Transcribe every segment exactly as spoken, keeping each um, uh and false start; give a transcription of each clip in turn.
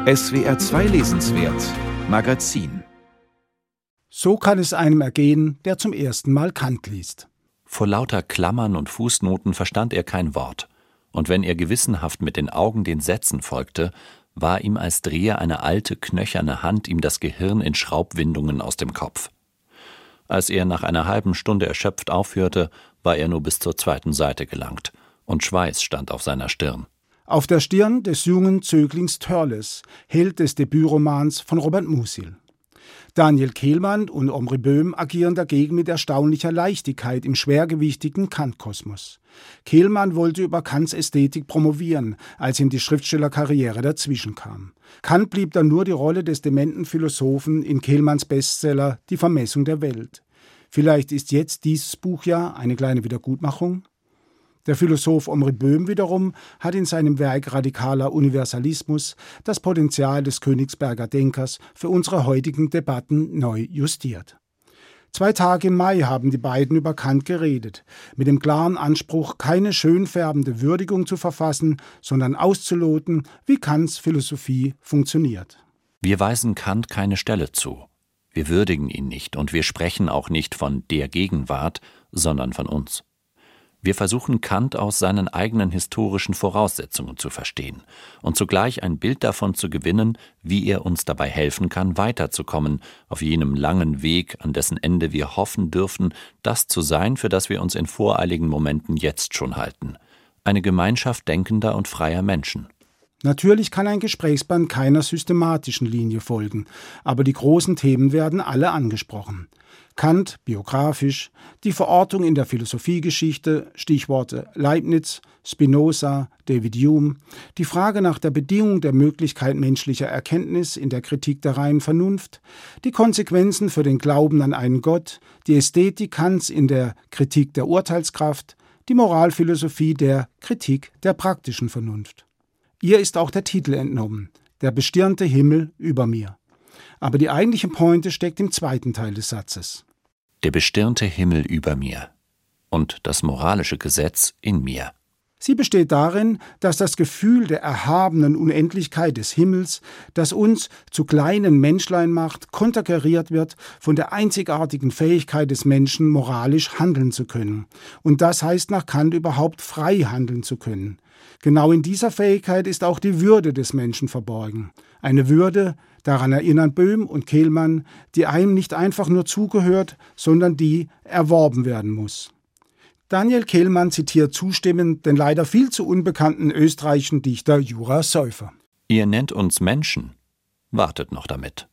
S W R zwei Lesenswert Magazin. So kann es einem ergehen, der zum ersten Mal Kant liest. Vor lauter Klammern und Fußnoten verstand er kein Wort, und wenn er gewissenhaft mit den Augen den Sätzen folgte, war ihm, als drehe eine alte, knöcherne Hand ihm das Gehirn in Schraubwindungen aus dem Kopf. Als er nach einer halben Stunde erschöpft aufhörte, war er nur bis zur zweiten Seite gelangt, und Schweiß stand auf seiner Stirn. Auf der Stirn des jungen Zöglings Törles, Held des Debütromans von Robert Musil. Daniel Kehlmann und Omri Böhm agieren dagegen mit erstaunlicher Leichtigkeit im schwergewichtigen Kant-Kosmos. Kehlmann wollte über Kants Ästhetik promovieren, als ihm die Schriftstellerkarriere dazwischen kam. Kant blieb dann nur die Rolle des dementen Philosophen in Kehlmanns Bestseller Die Vermessung der Welt. Vielleicht ist jetzt dieses Buch ja eine kleine Wiedergutmachung? Der Philosoph Omri Böhm wiederum hat in seinem Werk Radikaler Universalismus das Potenzial des Königsberger Denkers für unsere heutigen Debatten neu justiert. Zwei Tage im Mai haben die beiden über Kant geredet, mit dem klaren Anspruch, keine schön färbende Würdigung zu verfassen, sondern auszuloten, wie Kants Philosophie funktioniert. Wir weisen Kant keine Stelle zu. Wir würdigen ihn nicht und wir sprechen auch nicht von der Gegenwart, sondern von uns. Wir versuchen Kant aus seinen eigenen historischen Voraussetzungen zu verstehen und zugleich ein Bild davon zu gewinnen, wie er uns dabei helfen kann, weiterzukommen auf jenem langen Weg, an dessen Ende wir hoffen dürfen, das zu sein, für das wir uns in voreiligen Momenten jetzt schon halten: eine Gemeinschaft denkender und freier Menschen. Natürlich kann ein Gesprächsband keiner systematischen Linie folgen, aber die großen Themen werden alle angesprochen. Kant biografisch, die Verortung in der Philosophiegeschichte, Stichworte Leibniz, Spinoza, David Hume, die Frage nach der Bedingung der Möglichkeit menschlicher Erkenntnis in der Kritik der reinen Vernunft, die Konsequenzen für den Glauben an einen Gott, die Ästhetik Kants in der Kritik der Urteilskraft, die Moralphilosophie der Kritik der praktischen Vernunft. Ihr ist auch der Titel entnommen, Der bestirnte Himmel über mir. Aber die eigentliche Pointe steckt im zweiten Teil des Satzes. Der bestirnte Himmel über mir und das moralische Gesetz in mir. Sie besteht darin, dass das Gefühl der erhabenen Unendlichkeit des Himmels, das uns zu kleinen Menschlein macht, konterkariert wird von der einzigartigen Fähigkeit des Menschen, moralisch handeln zu können. Und das heißt nach Kant überhaupt frei handeln zu können. Genau in dieser Fähigkeit ist auch die Würde des Menschen verborgen. Eine Würde, daran erinnern Böhm und Kehlmann, die einem nicht einfach nur zugehört, sondern die erworben werden muss. Daniel Kehlmann zitiert zustimmend den leider viel zu unbekannten österreichischen Dichter Jura Säufer. Ihr nennt uns Menschen. Wartet noch damit.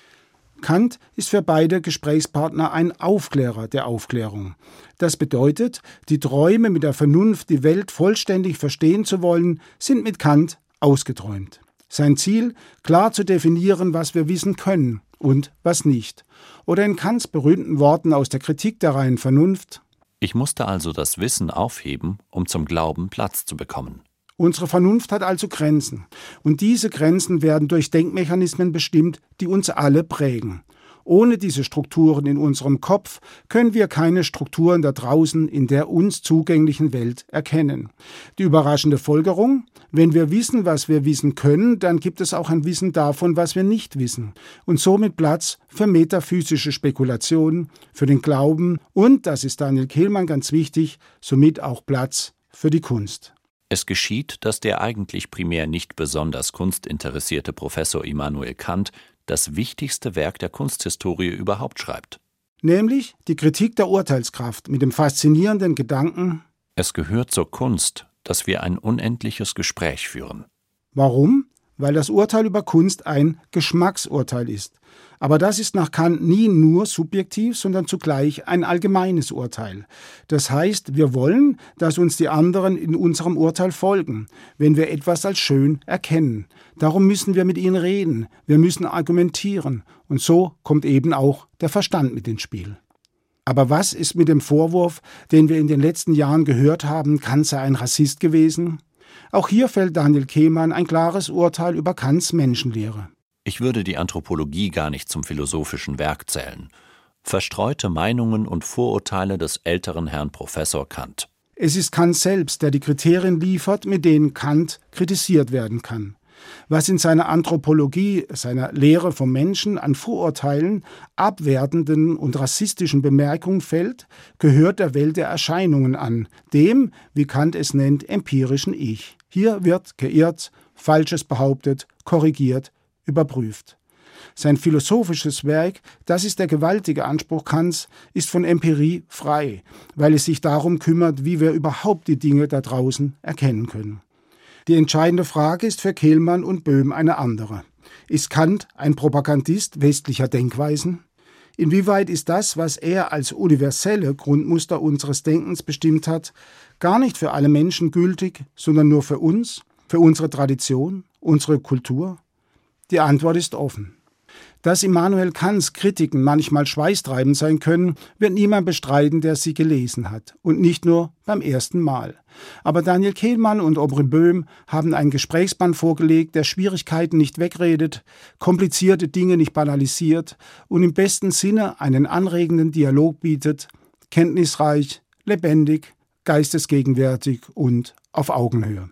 Kant ist für beide Gesprächspartner ein Aufklärer der Aufklärung. Das bedeutet, die Träume, mit der Vernunft die Welt vollständig verstehen zu wollen, sind mit Kant ausgeträumt. Sein Ziel, klar zu definieren, was wir wissen können und was nicht. Oder in Kants berühmten Worten aus der Kritik der reinen Vernunft: Ich musste also das Wissen aufheben, um zum Glauben Platz zu bekommen. Unsere Vernunft hat also Grenzen. Und diese Grenzen werden durch Denkmechanismen bestimmt, die uns alle prägen. Ohne diese Strukturen in unserem Kopf können wir keine Strukturen da draußen in der uns zugänglichen Welt erkennen. Die überraschende Folgerung: Wenn wir wissen, was wir wissen können, dann gibt es auch ein Wissen davon, was wir nicht wissen. Und somit Platz für metaphysische Spekulationen, für den Glauben und, das ist Daniel Kehlmann ganz wichtig, somit auch Platz für die Kunst. Es geschieht, dass der eigentlich primär nicht besonders kunstinteressierte Professor Immanuel Kant das wichtigste Werk der Kunsthistorie überhaupt schreibt. Nämlich die Kritik der Urteilskraft mit dem faszinierenden Gedanken: Es gehört zur Kunst, dass wir ein unendliches Gespräch führen. Warum? Weil das Urteil über Kunst ein Geschmacksurteil ist. Aber das ist nach Kant nie nur subjektiv, sondern zugleich ein allgemeines Urteil. Das heißt, wir wollen, dass uns die anderen in unserem Urteil folgen, wenn wir etwas als schön erkennen. Darum müssen wir mit ihnen reden, wir müssen argumentieren. Und so kommt eben auch der Verstand mit ins Spiel. Aber was ist mit dem Vorwurf, den wir in den letzten Jahren gehört haben, Kant sei ein Rassist gewesen? Auch hier fällt Daniel Kehlmann ein klares Urteil über Kants Menschenlehre. Ich würde die Anthropologie gar nicht zum philosophischen Werk zählen. Verstreute Meinungen und Vorurteile des älteren Herrn Professor Kant. Es ist Kant selbst, der die Kriterien liefert, mit denen Kant kritisiert werden kann. Was in seiner Anthropologie, seiner Lehre vom Menschen an Vorurteilen, abwertenden und rassistischen Bemerkungen fällt, gehört der Welt der Erscheinungen an, dem, wie Kant es nennt, empirischen Ich. Hier wird geirrt, Falsches behauptet, korrigiert, überprüft. Sein philosophisches Werk, das ist der gewaltige Anspruch Kants, ist von Empirie frei, weil es sich darum kümmert, wie wir überhaupt die Dinge da draußen erkennen können. Die entscheidende Frage ist für Kehlmann und Böhm eine andere. Ist Kant ein Propagandist westlicher Denkweisen? Inwieweit ist das, was er als universelle Grundmuster unseres Denkens bestimmt hat, gar nicht für alle Menschen gültig, sondern nur für uns, für unsere Tradition, unsere Kultur? Die Antwort ist offen. Dass Immanuel Kants Kritiken manchmal schweißtreibend sein können, wird niemand bestreiten, der sie gelesen hat. Und nicht nur beim ersten Mal. Aber Daniel Kehlmann und Omri Böhm haben einen Gesprächsband vorgelegt, der Schwierigkeiten nicht wegredet, komplizierte Dinge nicht banalisiert und im besten Sinne einen anregenden Dialog bietet, kenntnisreich, lebendig, geistesgegenwärtig und auf Augenhöhe.